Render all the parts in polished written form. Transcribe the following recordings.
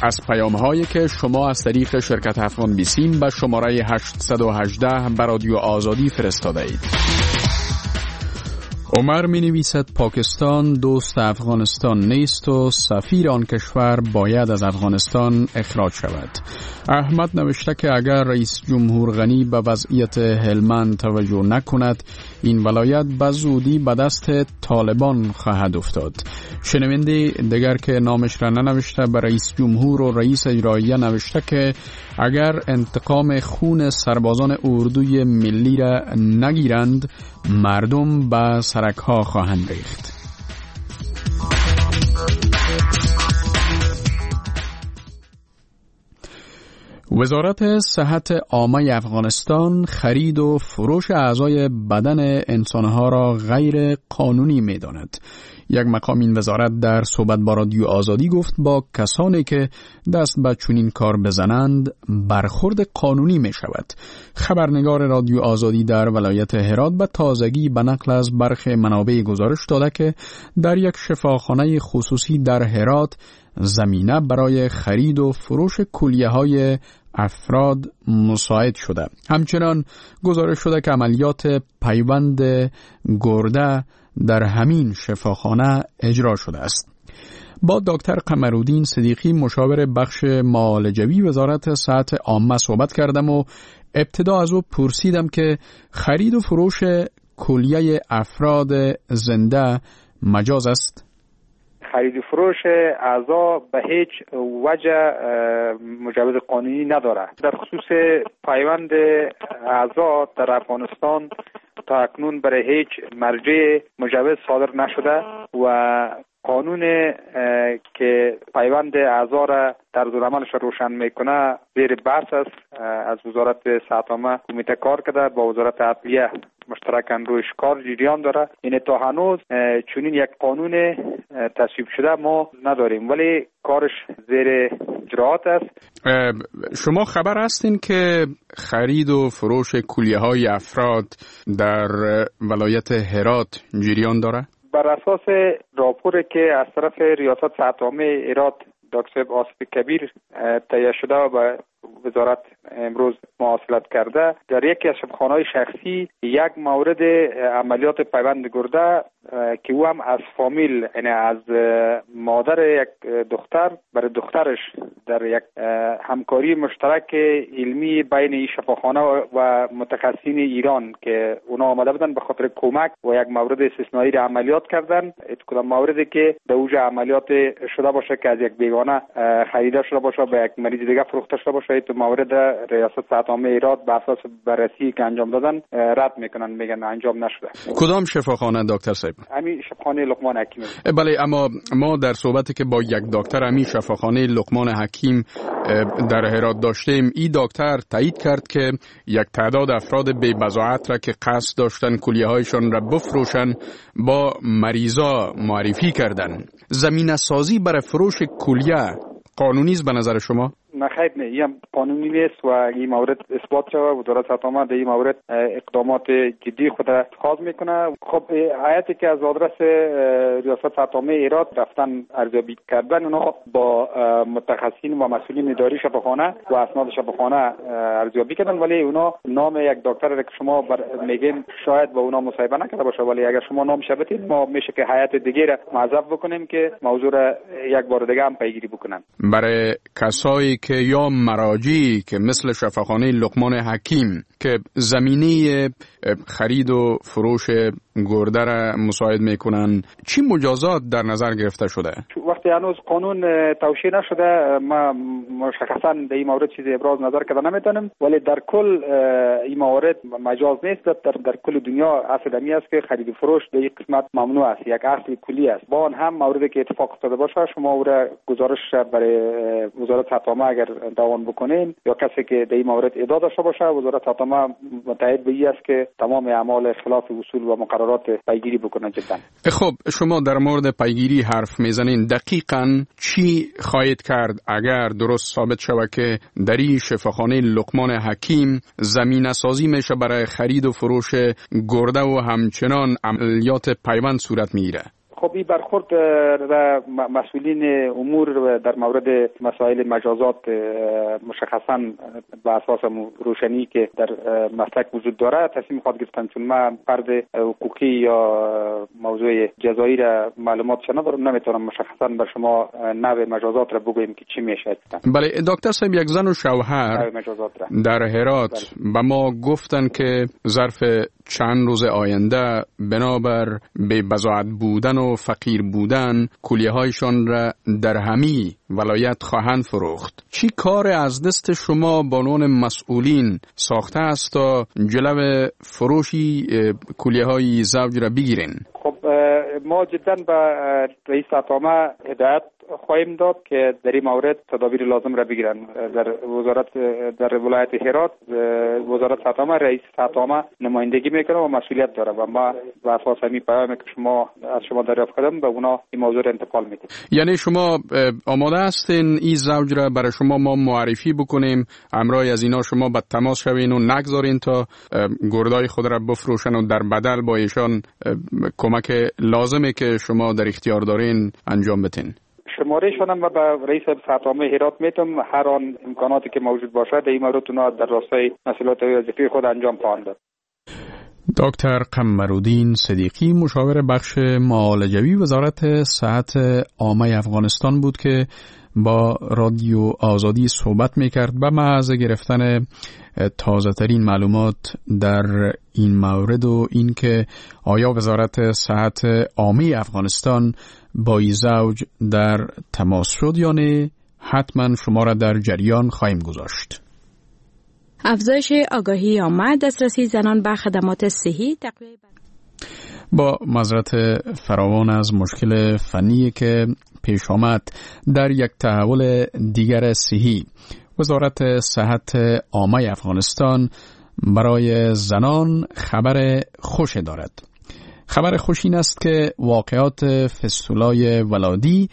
از پیام‌هایی که شما از طریق شرکت افغان بیسیم به شماره 818 به رادیو آزادی فرستاده اید. عمر می نویسد پاکستان دوست افغانستان نیست و سفیر آن کشور باید از افغانستان اخراج شود. احمد نوشته که اگر رئیس جمهور غنی به وضعیت هلمند توجه نکند این ولایت به زودی به دست طالبان خواهد افتاد. شنونده دیگر که نامش را ننوشته به رئیس جمهور و رئیس اجراییه نوشته که اگر انتقام خون سربازان اردوی ملی را نگیرند مردم به سرک‌ها خواهند ریخت. وزارت صحت عامه افغانستان خرید و فروش اعضای بدن انسانها را غیر قانونی می داند. یک مقام این وزارت در صحبت با رادیو آزادی گفت با کسانی که دست به چنین کار بزنند برخورد قانونی می شود. خبرنگار رادیو آزادی در ولایت هرات به تازگی به نقل از برخی منابع گزارش داده که در یک شفاخانه خصوصی در هرات زمینه برای خرید و فروش کلیه‌های افراد مساعد شده. همچنان گزارش شده که عملیات پیوند گرده در همین شفاخانه اجرا شده است. با دکتر قمرالدین صدیقی مشاور بخش معالجوی وزارت صحت عامه صحبت کردم و ابتدا از او پرسیدم که خرید و فروش کلیه افراد زنده مجاز است؟ خرید و فروش اعضا به هیچ وجه مجوز قانونی نداره. در خصوص پیوند اعضا در افغانستان تا اکنون برای هیچ مرجع مجوز صادر نشده و قانون که پیوند اعضا را طرزالعملش روشن میکنه زیر بحث است. از وزارت صحت عامه کمیته کار کرده، با وزارت عدلیه مشترکاً رویش کار جریان داره. این تا هنوز چنین یک قانون تصویب شده ما نداریم، ولی کارش زیر اجراات است. شما خبر هستین که خرید و فروش کلیه‌های افراد در ولایت هرات جریان داره؟ بر اساس راپوری که از طرف ریاست صحت عامه هرات دکتر آصف کبیر تهیه شده و به وزارت امروز مواصلت کرده، در یکی از شفاخانه‌های شخصی یک مورد عملیات پیوند گرده که او هم از فامیل، یعنی از مادر یک دختر برای دخترش در یک همکاری مشترک علمی بین این شفاخانه و متخصصین ایران که اونا آمده بودن به خاطر کمک و یک مورد استثنایی را عملیات کردن. کدام موردی که به اوج عملیات شده باشه که از یک بیگانه خریده شده باشه به یک مریض دیگه فروخته شده باشه، تو مورد ریاست صحت عامه ایران به اساس بررسی که انجام دادن رد میکنن، میگن انجام نشده. کدام شفاخانه دکتر صاحب؟ همین شفاخانه لقمان حکیم. بله، اما ما در صحبتی که با یک دکتر همین شفاخانه لقمان حکیم در هرات داشتیم، این دکتر تایید کرد که یک تعداد افراد بی بضاعت را که قصد داشتن کلیه‌هایشان را بفروشن با مریضا معرفی کردن. زمینه سازی برای فروش کلیه قانونی است به نظر شما؟ نه خیر، نه، این قانونی نیست و این مورد اثبات شده. وزارت صحت عامه در این مورد اقدامات جدی خود اتخاذ میکنه. خب هیئتی که از آدرس ریاست صحت عامه ایران رفتن ارزیابی کردن، اونا با متخصصین و مسئولین اداری شفاخانه و اسناد شفاخانه ارزیابی کردن، ولی اونا نام یک دکتر که شما میگین شاید با اونا مصاحبه نکرده باشه، ولی اگر شما نامش بتید ما میشه که هیئت دیگه را معرفی بکنیم که موضوع را یک بار دیگه هم پیگیری بکنن. برای کسایی که یا مراجعی که مثل شفاخانه لقمان حکیم که زمینه خرید و فروش گرده را مساعد میکنن، چی مجازات در نظر گرفته شده؟ وقتی هنوز قانون توشیح نشده ما مشخصا در این مورد چیزی ابراز نظر کرده نمیتونم، ولی در کل این مورد مجاز نیست. در کل دنیا اصل همی است که خرید و فروش در این قسمت ممنوع است، یک اصل کلی است. با آن هم موردی که اتفاق افتاده باشه شما او را گزارش برای وزارت صحت عامه اگر دعوان بکنین یا کسی که در این مورد ادعا داشته باشه، وزارت صحت عامه متعهد به این است که تمام اعمال خلاف اصول و مقررات پیگیری بکنه. جدا. خب شما در مورد پیگیری حرف میزنین، دقیقاً چی خواهید کرد اگر درست ثابت شود که در این شفاخانه لقمان حکیم زمینه سازی میشه برای خرید و فروش گرده و همچنان عملیات پیوند صورت میگیره؟ خب این برخورد و مسئولین امور در مورد مسائل مجازات مشخصاً به اساس روشنی که در مسلک وجود داره تصمیم خواهد گرفتن، چون من فرد حقوقی یا موضوع جزایی را معلوماتش ندارم، نمیتونم مشخصاً بر شما نوع مجازات را بگویم که چی میشه. بله دکتر صاحب، یک زن و شوهر در هرات به ما گفتن که ظرف چند روز آینده بنابر به بضاعت بودن و فقیر بودن کلیه هایشان را در همه ولایت خواهند فروخت. چی کار از دست شما بانون مسئولین ساخته است تا جلو فروشی کلیه های زوج را بگیرین؟ خب ما جدا به رئیس اطعامه هدایت خواهیم داد که در این مورد تدابیر لازم را بگیرن. در ولایت هرات وزارت اطعامه رئیس اطعامه نمایندگی میکنه و مسئولیت داره و ما به اساس همین پیامی که از شما دریافت کردم به اونا این موضوع را انتقال میدیم. یعنی شما آماده هستین این زوج را برای شما ما معرفی بکنیم، همراه از اینا شما به تماس شوین و نگذارین تا گردای خود را بفروشن و در بدل با ایشان کمک لازمی که شما در اختیار دارین انجام بدین؟ شمارهشان هم به رئیس اطعامه هرات میتم، هر آن امکاناتی که موجود باشه در این مورد اونا در راستای مسئولیت وظیفی خود انجام خواهند داد. دکتر قمرالدین صدیقی، مشاور بخش معالجوی وزارت صحت عامه افغانستان بود که با رادیو آزادی صحبت میکرد به محض گرفتن تازه ترین معلومات در این مورد و این که آیا وزارت صحت عامه افغانستان با این زوج در تماس شد یا نه، حتما شما را در جریان خواهیم گذاشت. افزایش آگاهی عامه، دسترسی زنان به خدمات صحی، تقویت با معذرت فراوان از مشکل فنی که پیش آمد در یک تحول دیگر صحی، وزارت صحت عامه افغانستان برای زنان خبر خوش دارد. خبر خوش این است که واقعات فستولای ولادی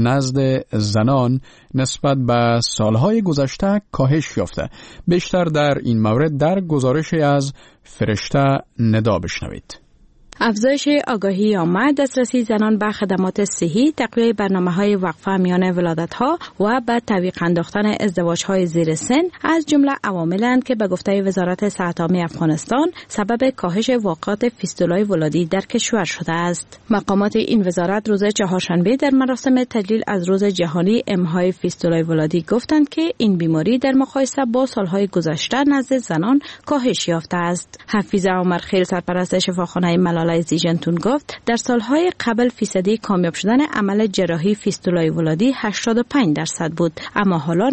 نزد زنان نسبت به سالهای گذشته کاهش یافته. بیشتر در این مورد در گزارشی از فرشته ندا بشنوید. افزایش آگاهی عامه، دسترسی زنان به خدمات صحی، تقویت برنامه‌های وقفه میان ولادت‌ها و به تعویق انداختن ازدواج‌های زیر سن از جمله عواملند که به گفته وزارت صحت عامه افغانستان سبب کاهش واقعات فیستولای ولادی در کشور شده است. مقامات این وزارت روز چهارشنبه در مراسم تجلیل از روز جهانی امهای فیستولای ولادی گفتند که این بیماری در مقایسه با سالهای گذشته نزد زنان کاهش یافته است. حفیظه عمرخیل، سرپرست شفاخانه ملال زیجنتون گفت در سالهای قبل فیصدی کامیاب شدن عمل جراحی فیستولای ولادی 85% بود، اما حالا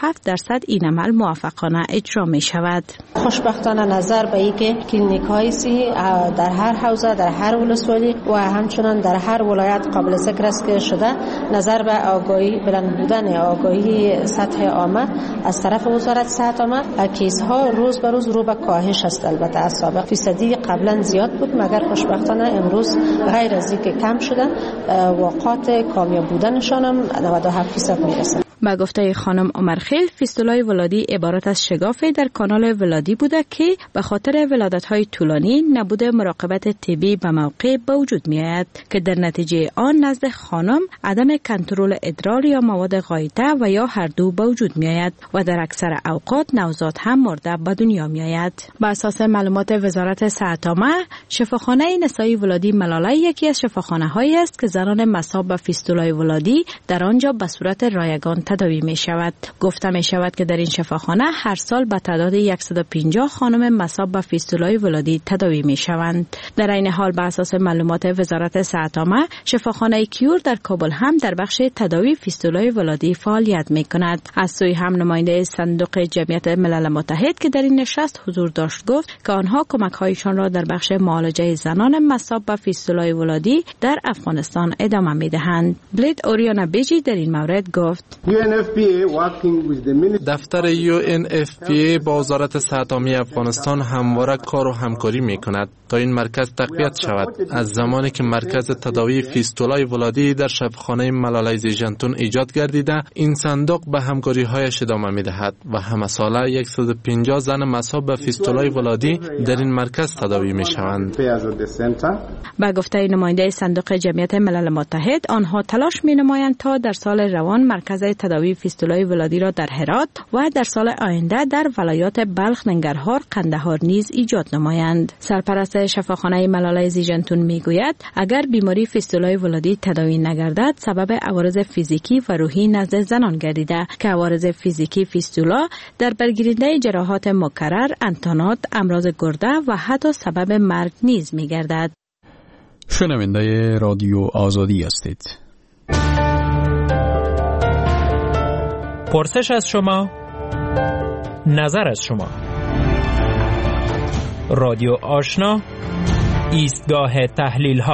97% این عمل موفقانه اجرا می شود. خوشبختانه نظر به اینکه کلینیک های صحی در هر حوزه، در هر ولسوالی و همچنان در هر ولایت قابل ذکر است که شده، نظر به آگاهی بلند بودن آگاهی سطح عامه از طرف وزارت صحت عامه، کیس ها روز به روز رو به کاهش است. البته از سابق فیصدی قبلا زیاد بود، مگر خوشبختانه امروز غیر از اینکه کم شدن، واقعات کامیاب بودنشان هم 97% میرسه. با گفته خانم عمرخیل، فیستولای ولادی عبارت از شگافی در کانال ولادی بوده که به خاطر ولادت‌های طولانی نبود مراقبت طبی به موقع به وجود می‌آید که در نتیجه آن نزد خانم عدم کنترل ادرار یا مواد غایطه و یا هر دو به وجود می‌آید و در اکثر اوقات نوزاد هم مرده به دنیا می‌آید. بر اساس معلومات وزارت صحت عامه، شفاخانه نسایی ولادی ملاله یکی از شفاخانه‌هایی است که زنان مصاب به فیستولای ولادی در آنجا به صورت رایگان تداوی می شود. گفته می شود که در این شفاخانه هر سال به تعداد 150 خانم مصاب به فیستولای ولادی تداوی می شوند. در این حال بر اساس معلومات وزارت صحت عامه، شفاخانه کیور در کابل هم در بخش تداوی فیستولای ولادی فعالیت می کند. از سوی هم نماینده صندوق جمعیت ملل متحد که در این نشست حضور داشت گفت که آنها کمک هایشان را در بخش معالجه زنان مصاب به فیستولای ولادی در افغانستان ادامه می دهند. بلید اوریانا بیجی در این مورد گفت دفتر UNFPA با وزارت صحت عامه افغانستان همواره کار و همکاری می‌کند تا این مرکز تقویت شود. از زمانی که مرکز تداوی فیستولای ولادی در شفاخانه ملالای زیجنتون ایجاد گردیده، این صندوق به همکاری‌هایش ادامه می‌دهد و همه ساله 150 زن مصاب به فیستولای ولادی در این مرکز تداوی می‌شوند. با گفته نماینده صندوق جمعیت ملل متحد، آنها تلاش می‌نمایند تا در سال روان مرکز تداوی فیستولای ولادی را در هرات و در سال آینده در ولایات بلخ، ننگرهار، قندهار نیز ایجاد نمایند. سرپرست شفاخانه ملالای زیجنتون میگوید اگر بیماری فیستولای ولادی تداوی نگردد، سبب عوارض فیزیکی و روحی نزد زنان گردیده که عوارض فیزیکی فیستولا در برگیرنده جراحات مکرر، انتانات، امراض گرده و حتی سبب مرگ نیز میگردد. شنونده رادیو آزادی هستید. پرسش از شما، نظر از شما. رادیو آشنا، ایستگاه تحلیل ها.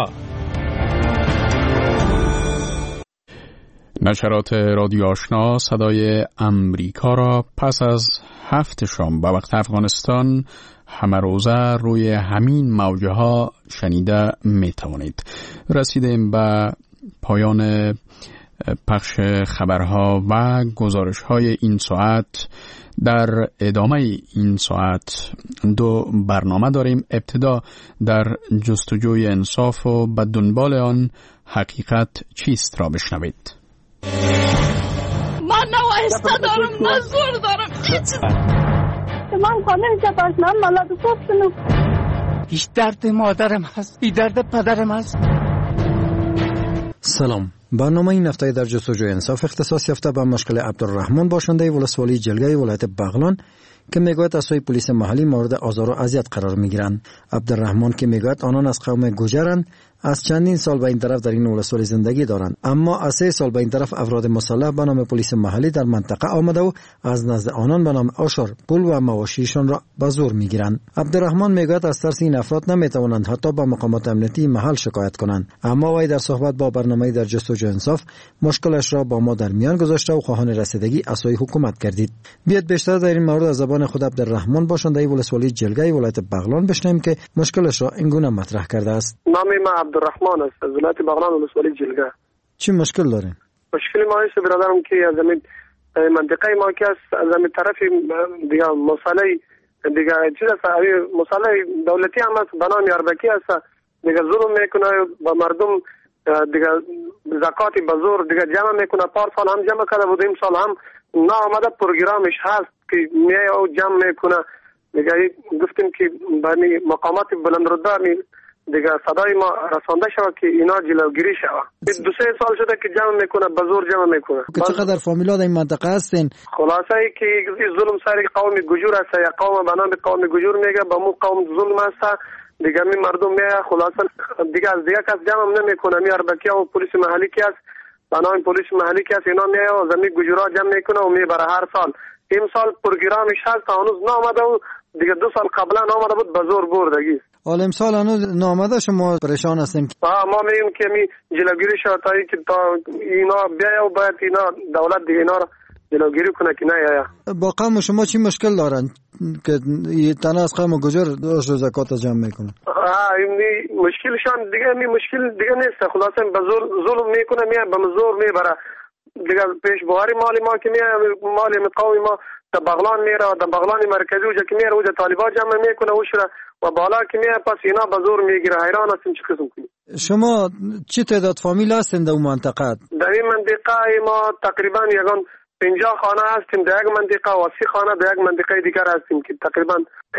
نشرات رادیو آشنا صدای امریکا را پس از 7 شام به وقت افغانستان همه روزه روی همین موجه ها شنیده می توانید. رسیدیم به پایان پخش خبرها و گزارش های این ساعت. در ادامه این ساعت 2 برنامه داریم. ابتدا در جستجوی انصاف و به دنبال آن حقیقت چیست را بشنوید. من نوایسته دارم، من زور دارم، من خانه شفاشنام ملاد صبح هیچ درد مادرم هست، بی درد پدرم هست. سلام. برنامه این هفته در جستجوی انصاف اختصاص یافته به مشکل عبدالرحمن باشنده ولسوالی جلگه ولایت بغلان که میگوید از سوی پلیس محلی مورد آزار و اذیت قرار میگیرند. عبدالرحمن که میگوید آنان از قوم گوجرند، از چندین سال به این طرف در این ولسوالی زندگی دارند، اما از 3 سال به این طرف افراد مسلح به نام پلیس محلی در منطقه آمده و از نزد آنان به نام آشار پول و مواشیشان را به زور میگیرند. عبدالرحمن میگوید از ترس این افراد نمیتوانند حتی به مقامات امنیتی محل شکایت کنند، اما وی در صحبت با برنامه در جستجوی انصاف مشکلش را با ما در میان گذاشته و خواهان رسیدگی از سوی حکومت گردید. بیاید بیشتر در این مورد از زبان خود عبدالرحمن باشنده ولسوالی جلگه ولایت بغلان بشنویم که مشکلش را اینگونه مطرح کرده است. نام ما عبدالرحمن است، از ولایت بغلان ولسوالی جلگه. چی مشکل دارین؟ مشکل ما است برادرم که از زمین منطقه ما که است، از زمین طرف دیگه مسئله دیگه چیز است، مسئله دولتی هم است، بنام اربکی است، دیگه ظلم میکنه با مردم، دیگه زکات به زور دیگه جمع میکنه. پارسال هم جمع کرده بود، این سال هم نه آمده پروگرامش هست که میای او جمع میکنه. دیگه گفتیم که بانی مقامات بلندرده دیگه صدای ما رسانده شود که اینا جلوگیری شود. 2-3 سال شده که جمع میکنه، به زور جمع میکنه. چقدر فامیلا در این منطقه هستین؟ خلاصه ای که ظلم سر قوم گجور است، یا قوم به نام قوم گجور میگه، به مو قوم ظلم است. دیگه می مردم میاد خلاصه دیگه از دیگه کس جمع نمیکنه. می اربکی و پلیس محلی که است، به نام پلیس محلی که است، اینا میاد زمین گجورا جمع میکنه و میبره هر سال. این سال پروگرامش هست، هنوز نامده و دیگه 2 سال قبلا نامده بود، به زور بردگی. حالا امسال هنوز نامده، شما پریشان هستین؟ ما میگیم که می جلوگیری شود تا اینا بیاید و باید اینا دولت دیگه اینا را جلوگیری کنه که نه یا با قوم شما چی مشکل دارن که تنها از قوم گجر داشت زکات جمع میکنه؟ این مشکلشان دیگه مشکل دیگه نیست، خلاصه به زور ظلم میکنه، میاد به زور میبره دیگه. پیش بواری مالی ما که میاد مالی قوم ما در بغلان میره، در بغلان مرکزی وجه که میره وجه طالبان جمع میکنه وشره و بالا که میاد پس اینا به زور میگیره. حیران هستیم چه قسم کنیم. شما چی تعداد فامیل هستین در اون منطقه؟ در این منطقه ما تقریبا 50 خانه هستیم در یک منطقه و 30 خانه در یک منطقه دیگر هستیم که تقریبا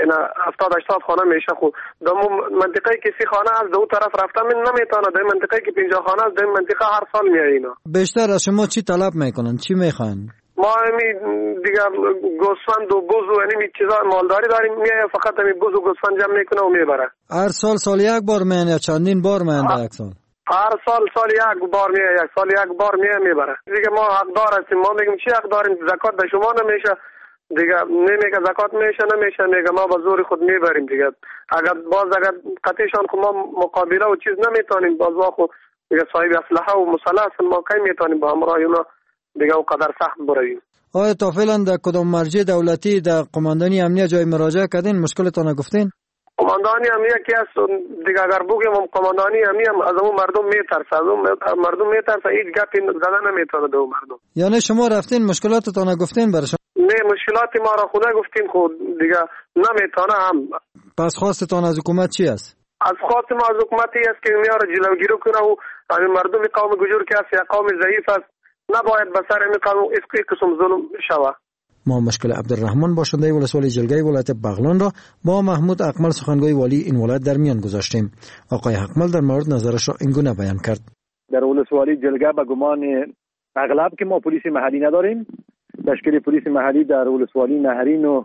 70-80 خانه میشه. خود در منطقه که 30 خانه هست در اون طرف رفتن من نمیتونه، در منطقه که 50 خانه هست در منطقه هر سال میاد اینا. بیشتر از شما چی طلب میکنن؟ چی میخوان؟ ما دیگه گوسفند و بز و این چیزا مالداری داریم، میاد فقط همین بز و گوسفند جمع میکنه و میبره. هر سال یک بار میان یا چندین بار میان در یک سال؟ هر سال یک بار میاد، سال یک بار میبره. دیگه ما حقدار هستیم، ما میگیم چی حق داریم؟ زکات به شما نمیشه دیگه، نمیگه زکات نمیشه میگه ما به زور خود میبریم دیگه. اگر قطعشان خود ما مقابله و چیز نمیتونیم، باز خود دیگه صاحب اسلحه و مسلح هستن، ما کی میتونیم با همراه اونا دیگه اونقدر سخت برویم. آیا تا فعلا در کدام مرجع دولتی در قماندانی امنیت جای مراجعه کردین؟ مشکلتان گفتین؟ قماندانی امنیت که است دیگه اگر بگیم قماندانی امنیت از اون مردم میترسه، از اون مردم میترسه، هیچ گپی زدن نمیتونه به مردم. یعنی شما رفتین مشکلاتتان گفتین برشان؟ نه، مشکلات ما را خود گفتیم خود دیگه نمیتونه هم. پس خواستتان از حکومت چی است؟ از خواست ما از حکومتی است که میاره جلوگیری کنه و مردم قوم گجور که است یا قوم ضعیف است نباید به سر این قانون اسکی قسم ظلم شود. ما مشکل عبدالرحمن باشنده ولسوالی جلگه ولایت بغلان را با محمود اقمل سخنگوی والی این ولایت در میان گذاشتیم. آقای اقمل در مورد نظرش را اینگونه بیان کرد. در ولسوالی جلگه به گمان اغلب که ما پلیس محلی نداریم، تشکیل پلیس محلی در ولسوالی نهرین و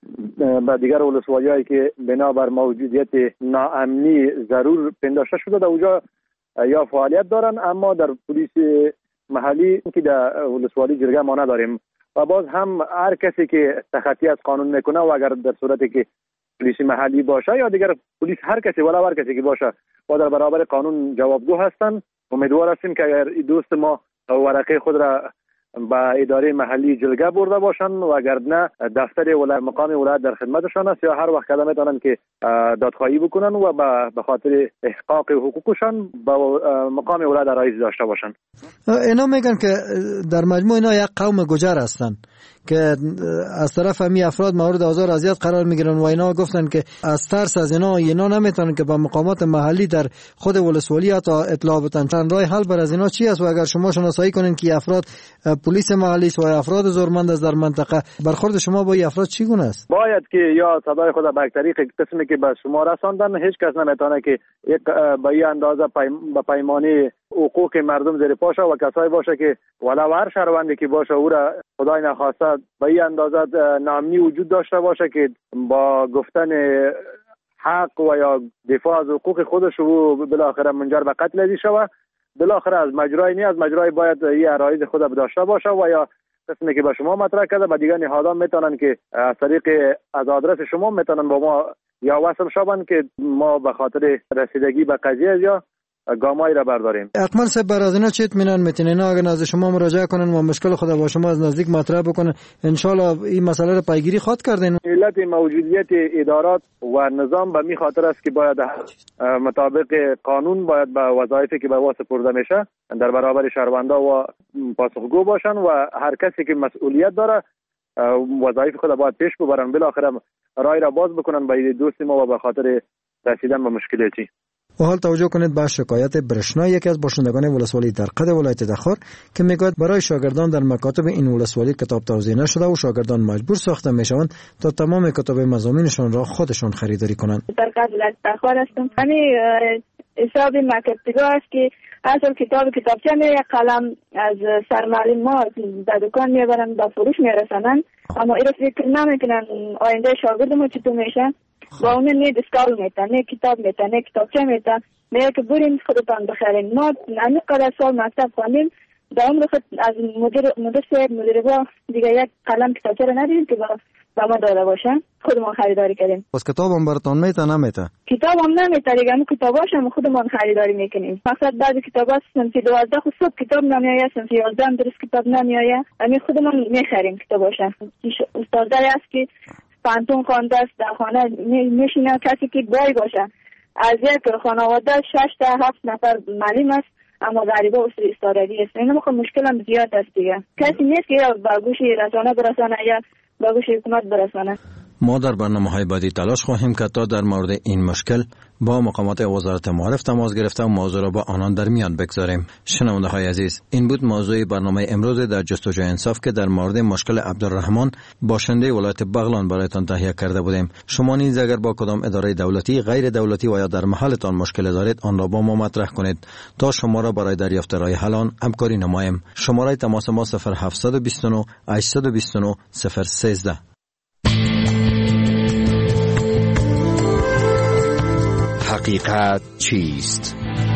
و دیگر ولسوالی‌هایی که بنابر موجودیت ناامنی ضرور پنداشته شده در اونجا یا فعالیت دارن، اما در پلیس محلی که در ولسوالی جلگه ما نداریم و باز هم هر کسی که تخطی از قانون میکنه و اگر در صورتی که پلیس محلی باشه یا دیگر پلیس هر کسی ولا هر کسی که باشه و در برابر قانون جوابگو هستن. امیدوار هستیم که اگر دوست ما ورقه خود را با اداره محلی جلگه برده باشن و اگر نه دفتر ولایت مقام ولایت در خدمتشان است یا هر وقت کدام میتونن که دادخواهی بکنن و به خاطر احقاق حقوقشان با مقام ولایت رئیس داشته باشن. اینا میگن که در مجموع اینا یک قوم گجر هستن که از طرف همی افراد مورد آزار و اذیت قرار میگیرن و اینا گفتن که از ترس از اینا نمیتونن که با مقامات محلی در خود ولسوالی تا اطلاع بدن. راه حل بر از اینا چی است و اگر شما شناسایی کنین که افراد پلیس محلی و افراد زورمند از در منطقه برخورد شما با این افراد چی گونه است؟ باید که یا صدای خود به طریق قسمی که به شما رساندن هیچ کس نمیتونه که یک به این اندازه به پیمانه حقوق مردم زیر پاشه و کسایی باشه که ولو هر شهروندی که باشه او را خدای نخواسته به این اندازه ناامنی وجود داشته باشه که با گفتن حق و یا دفاع از حقوق خودش و بالاخره منجر به قتل شود. بالاخره از مجرای باید این عرایض خود داشته باشه و یا قسمی که به شما مطرح کرده به دیگر نهادان میتونن که از طریق از آدرس شما میتونن با ما یا وصل شوند که ما به خاطر رسیدگی به قضیه یا گامایی را برداریم. اقمل صاحب بر از اینا چه اطمینان میتونین اگر نزد شما مراجعه کنن و مشکل خود با شما از نزدیک مطرح بکنن ان شاء الله این مسئله را پیگیری خواهد کردین؟ علت موجودیت ادارات و نظام به می خاطر است که باید مطابق قانون باید به وظایفی که به واسه سپرده میشه در برابر شهروندا و پاسخگو باشن و هر کسی که مسئولیت داره وظایف خود باید پیش ببرن، بالاخره راه را باز بکنن به دوست ما و به خاطر رسیدن به مشکلاتی. و حال توجه کنید به شکایت برشنا یکی از باشندگان ولسوالی درقد ولایت دخار که میگوید برای شاگردان در مکاتب این ولسوالی کتاب توزیع نشده و شاگردان مجبور ساخته میشوند تا تمام کتاب مضامینشان را خودشان خریداری کنند. درقد ولایت دخار هستم. یعنی حساب مکتبگاه است که اصل کتابچه میره قلم از سرمعلم ما در دکان میبرن با فروش میرسنن، اما این فکر نمیکنن آینده شاگرد ما چطور میشه. با اون نه دستگاه میتن، نه کتاب میتن، نه کتابچه میتن، نه که برین خودتان بخرین. ما اینقدر سال مکتب خوانیم در عمر خود از مدیر با دیگه یک قلم کتابچه رو ندیدیم که با ما داده باشن، خودمان خریداری کردیم. پس کتاب هم براتون میتن نمیتن؟ کتاب هم نمیتن دیگه، همون کتاباش هم خودمان خریداری میکنیم. مقصد بعضی کتابا صنف 12 خود صبح کتاب نمیایه، صنف 11 هم درست کتاب نمیایه، همین خودمان میخریم کتاباش. استادایی است که پانتون خوانده است در خانه میشینه، کسی که بای باشه از یک خانواده 6 تا 7 نفر معلم است اما غریبه و استادگی است. این مشکل هم زیاد است دیگه، کسی نیست که یا با گوش رسانه برسانه یا با گوش حکومت برسانه. ما در برنامه‌های بعدی تلاش خواهیم کرد تا در مورد این مشکل با مقامات وزارت معارف تماس گرفته و موضوع را با آنان در میان بگذاریم. شنونده‌های عزیز، این بود موضوع برنامه امروز در جستجوی انصاف که در مورد مشکل عبدالرحمن باشنده ولایت بغلان برایتان تهیه کرده بودیم. شما نیز اگر با کدام اداره دولتی، غیر دولتی و یا در محلتان مشکل دارید آن را با ما مطرح کنید تا شما را برای دریافت راه حل آن همکاری نماییم. شماره تماس ما 0729 829 013. حقیقت چیست؟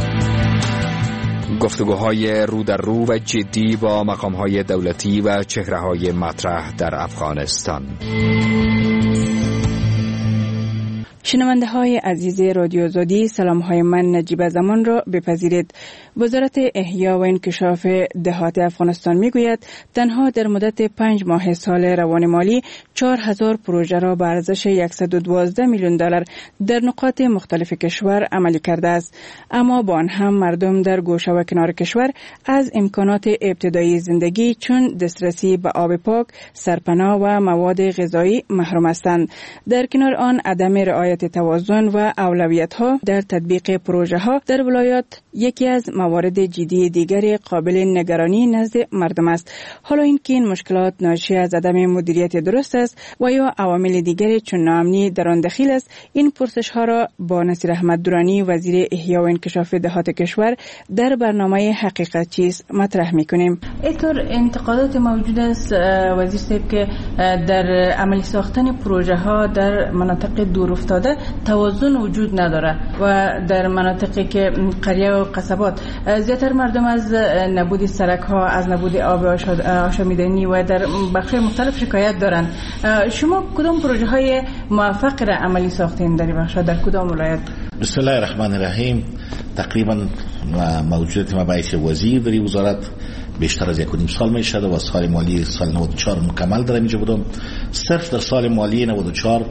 گفتگوهای رو در رو و جدی با مقامهای دولتی و چهره‌های مطرح در افغانستان. شنونده های عزیز رادیو آزادی، سلام های من نجیب زمان را بپذیرید. وزارت احیا و انکشاف دهات افغانستان می گوید تنها در مدت 5 ماه سال روان مالی 4000 پروژه را به ارزش 112 میلیون دلار در نقاط مختلف کشور عملی کرده است. اما با آن هم مردم در گوشه و کنار کشور از امکانات ابتدایی زندگی چون دسترسی به آب پاک، سرپناه و مواد غذایی محروم هستند. در کنار آن عدم رعایت توازن و اولویت‌ها در تطبیق پروژه‌ها در ولایات یکی از موارد جدی دیگر قابل نگرانی نزد مردم است. حالا اینکه این مشکلات ناشی از عدم مدیریت درست است و یا عوامل دیگری چون ناامنی در آن دخیل است، این پرسش‌ها را با نصیر احمد درانی وزیر احیا و انکشاف دهات کشور در برنامه حقیقت چیست مطرح می‌کنیم. اینطور انتقادات موجود است وزیر صاحب که در عملی ساختن پروژه‌ها در مناطق دور افتاده توازن وجود نداره و در مناطقی که قریه و قصبات زیاتر مردم از نبود سرک‌ها، از نبود آب آشامیدنی و در بخش‌های مختلف شکایت دارند. شما کدام پروژه‌های موفق را عملی ساختین در بخش‌ها در کدام ولایت؟ بسم الله الرحمن الرحیم. تقریبا موجودیت ما باعث وزیر در وزارت بیشتر از 1.5 سال می شده و سال مالی سال 94 مکمل در اینجا بودم. صرف در سال مالی 94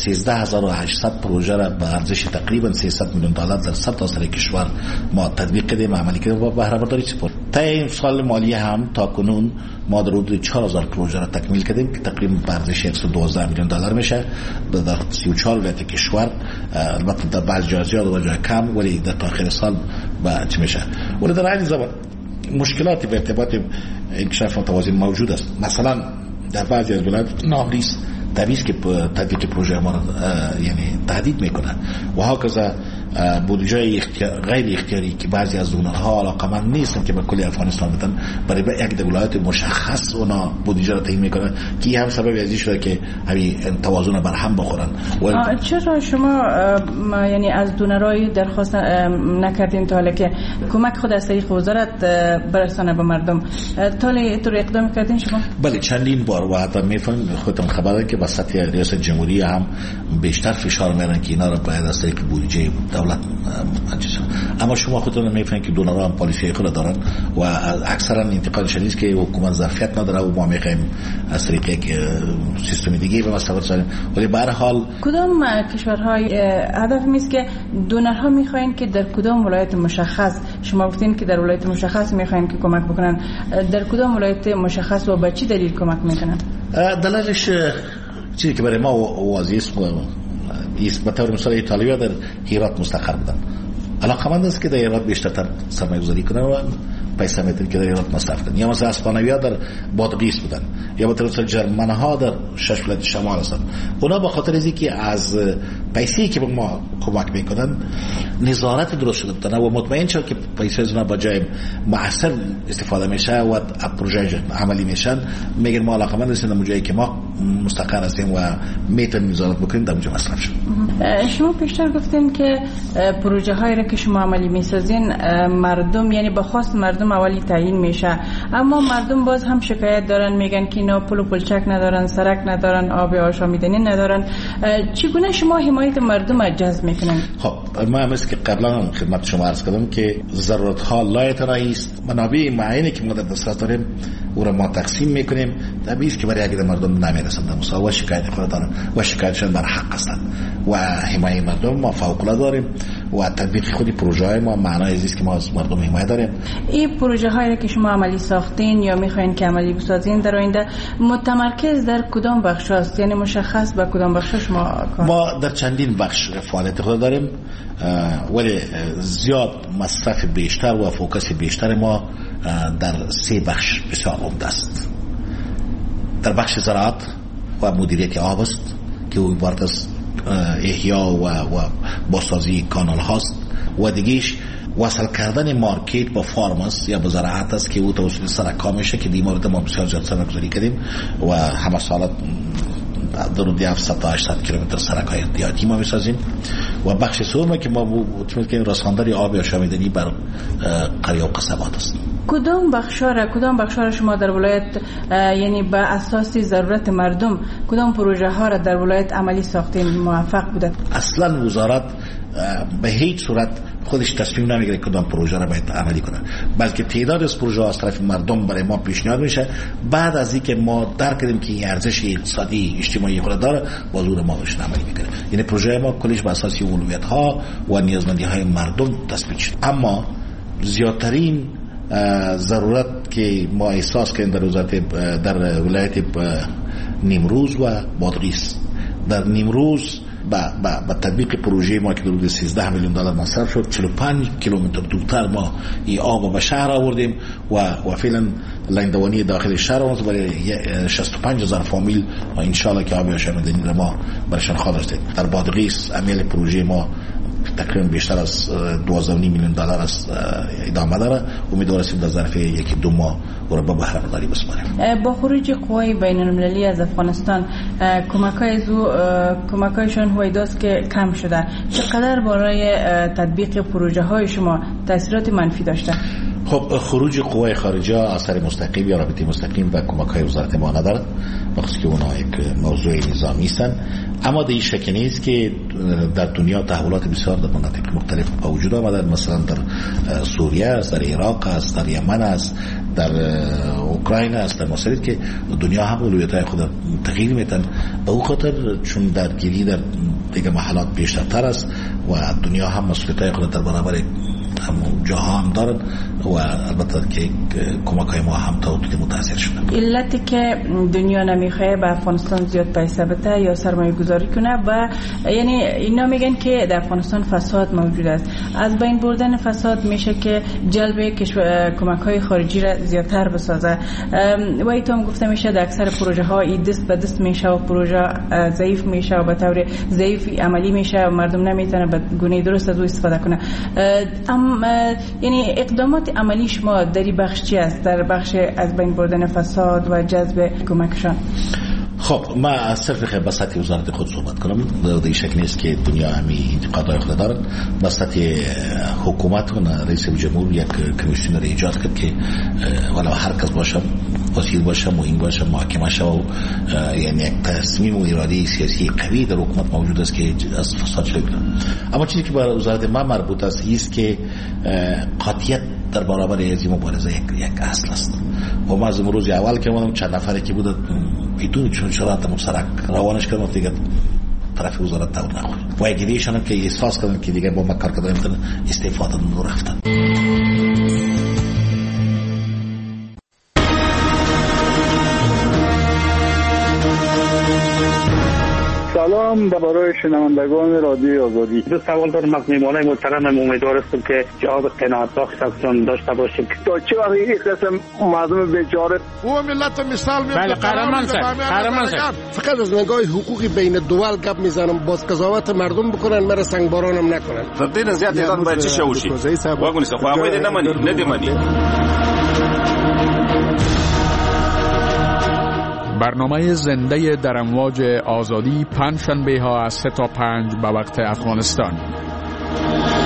13800 پروژه را به ارزش تقریبا 300 میلیون دلار در سرتاسر کشور ما تطبیق کردیم، عملی کردیم و بهره برداری سپرد. تا این سال مالی هم تا کنون ما در حدود 4000 پروژه را تکمیل کردیم که تقریبا به ارزش 112 میلیون دلار میشه در 34 ولایت کشور. البته در بعض جا زیاد و جا کم، ولی در آخر سال چه میشه. ولی در این زمان مشکلاتی به ارتباط انکشاف متوازی موجود است. مثلا در بعضی از ولایات ناقص تبعیض که تطبیق پروژه ما یعنی تهدید میکنه و هاکذا بودجه غیر اختیاری که بعضی از دونرها علاقمند نیستن که به کل افغانستان بدن، برای یک ولایت مشخص اونا بودجه را تعیین میکنن که هم سبب ازی شده که همین توازن بر هم بخورن. چرا شما یعنی از دونرای درخواست نکردین تا حالا که کمک خود از طریق وزارت برسانه به مردم؟ تا طور اقدام کردین شما؟ بله، چندین بار و حتی میفهمید خودتون خبره که وسط ریاست جمهوری هم بیشتر فشار میارن که اینا را باید از طریق بودجه دولت اما شما خودتون میفهمید که دونرها هم پالیسی خود دارن و اکثرا انتقاد شدید که حکومت ظرفیت نداره و ما میخوایم از طریق یک سیستم دیگه به مستقبل سازیم. ولی به هر حال کدام کشورهای هدف میست که دونرها میخواین که در کدام ولایت مشخص، شما گفتین که در ولایت مشخص میخواین که کمک بکنن، در کدام ولایت مشخص و به چه دلیل کمک میکنن؟ دلیلش چیزی که برای ما واضحه است. به طور مثال ایتالیا در هرات مستقر بودن، علاقمند است که در هرات بیشتر سرمایه گذاری کنن و پیسه میتونن که در هرات مصرف کنن. یا مثلا اسپانیایی در بادغیس بودن، یا به طور مثال جرمن ها در 6 ولایت شمال هستن. اونا به خاطر از اینکه از پیسه‌ای که به ما کمک میکنن نظارت درست شده بودن و مطمئن شد که پیسه از اونا با جای مؤثر استفاده میشه و پروژه عملی میشن، میگن ما علاقمند هستیم در جایی که ما مستقر هستیم و میتونیم نظارت بکنیم در اونجا مصرف شد. شما پیشتر گفتین که پروژه هایی را که شما عملی میسازین مردم، یعنی به خواست مردم اولی تعیین میشه، اما مردم باز هم شکایت دارن، میگن که اینا پل و پلچک ندارن، سرک ندارن، آب آشامیدنی ندارن. چگونه شما حمایت مردم را جذب میکنن؟ خب ما مثل که قبلا خدمت شما عرض کردم که ضرورت ها لایتنایی است، منابع معینی که ما در دسترس داریم او را ما تقسیم میکنیم. طبیعی است که برای اگر مردم نمیرسند مساوات شکایت خود دارن و شکایتشون بر حق هستند و حمایت مردم ما فوق العاده داریم و تطبیق خودی پروژه های ما معنای است که ما از مردم حمایت داریم. این پروژه هایی که شما عملی ساختین یا میخواین که عملی بسازین در آینده متمرکز در کدام بخش است؟ یعنی مشخص به کدام بخش شما کار؟ ما در چندین بخش فعالیت خود داریم ولی زیاد مصرف بیشتر و فوکس بیشتر ما در 3 بخش بسیار عمده است. در بخش زراعت و مدیریت آب است که عبارت از احیا و بازسازی کانال هاست و دیگهش وصل کردن مارکت با فارمرز یا با زراعت است که او توسط سرک‌ها میشه که این مورد ما بسیار زیاد سرمایه‌گذاری کردیم و همه سالات در حدود 700 تا 800 کیلومتر سرک‌های احتیاطی ما میسازیم و بخش سوم که ما مطمئن که رساندن آب آشامیدنی بر قریه و قصبات است. کدام بخشار شما در ولایت یعنی به اساس ضرورت مردم کدام پروژه ها را در ولایت عملی ساختین موفق بوده؟ اصلا وزارت به هیچ صورت خودش تصمیم نمیگیره کدام پروژه را باید عملی کنه، بلکه تعداد از پروژه از طرف مردم برای ما پیشنهاد میشه. بعد از اینکه ما درک کردیم که این ارزش اقتصادی اجتماعی خود داره، با زور ما روش عملی میکنه. یعنی پروژه ما کلش بر اساس اولویت ها و نیازمندی های مردم تصویب شد. اما زیادترین ضرورت که ما احساس کردیم در ولایت نیمروز و بادغیس، در نیمروز با تطبیق پروژه ما که در حدود 13 میلیون دلار مصرف شد، 45 کیلومتر دورتر ما این آب به شهر آوردیم و فعلا لندوانی داخل شهر آمد برای 65,000 فامیل و انشالله که آب آشامیدنی را ما برشان خواهد رسید. در بادغیس عمل پروژه ما تقریبا بیشتر از 12.5 میلیون دلار است ادامه داره. امیدوار هستیم در ظرف 1-2 ماه او را به بهره برداری بسپاریم. با خروج قوای بین المللی از افغانستان کمک‌هایشان هویداست که کم شده، چقدر برای تطبیق پروژه های شما تاثیرات منفی داشته؟ خب خروج قوای خارجه اثر مستقیم یا رابطه مستقیم و کمک‌های وزارت ما ندارد، بخاطر که اونها یک موضوع نظامی هستند. اما در این شک نیست که در دنیا تحولات بسیار در مناطق مختلف به وجود آمده، مثلا در سوریه است، در عراق است، در یمن است، در اوکراین است، در مصر که دنیا هم اولویت‌های خود تغییر میدن. به او خاطر چون درگیری در دیگه محلات بیشتر است و دنیا هم مسئولیت‌های خود در برابر جاها هم دارد و البته که کمک‌های ما هم تا حدودی متاثر شده. علتی که دنیا نمیخواد به افغانستان زیاد پیسه بده یا سرمایه گذاری کنه و یعنی اینا میگن که در افغانستان فساد موجود است. از بین بردن فساد میشه که جلب کمک‌های خارجی را زیادتر بسازه و ایتام گفته میشه در اکثر پروژه ها این دست به دست میشه و پروژه ضعیف میشه و به طور ضعیف عملی میشه و مردم نمیتونه به گونه درست از او استفاده کنه. یعنی اقدامات عملی شما در این بخش چی است، در بخش از بین بردن فساد و جذب کمکشان؟ خب ما از صرف به سطح وزارت خود صحبت کنم. در شک نیست که دنیا همی انتقادهای خود دارد. به سطح حکومت و رئیس جمهور یک کمیسیون را ایجاد کرد که ولی هر کس باشه، وزیر باشه، مهم باشه، محاکمه باشه و یعنی یک تصمیم و اراده سیاسی قوی در حکومت موجود است که از فساد شده. اما چیزی که برای وزارت ما مربوط است است که قاطعیت در برابر از مبارزه یک اصل است. و ما از روز اول که اومدم چند نفری که بود بدون چون شرایط مشترک روانش کردم دیگه طرف وزارت دور نخورد و اگه دیشان که احساس کردن که دیگه با ما کار کردن میتونن استعفا دادن و رفتن. سلام برای شنوندگان رادیو آزادی. دو سوال دارم از میهمانای محترم. امیدوار هستم که جواب قناعت بخش ازشون داشته باشیم. تا چه وقت این قسم مردم بیچاره و ملت مثال میاد. بله قهرمان صاحب. فقط از نگاه حقوقی بین دول گپ میزنم، باز قضاوت مردم بکنن، مرا سنگبارانم نکنن. فقط زیاد ایران باید چی شوشی؟ واگونی سه خو باید ندیمانی. برنامه زنده در امواج آزادی پنجشنبه ها از 3 تا 5 به وقت افغانستان.